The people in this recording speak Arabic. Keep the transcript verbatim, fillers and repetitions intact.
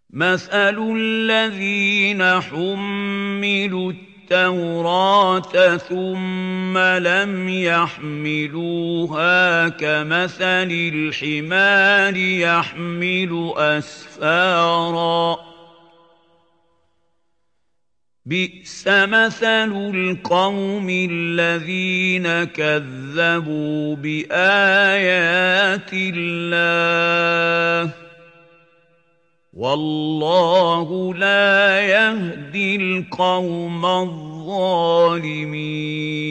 مثل الذين حملوا التوراة ثم لم يحملوها كمثل الحمار يحمل أسفارا بئس مثل القوم الذين كذبوا بآيات الله والله لا يهدي القوم الظالمين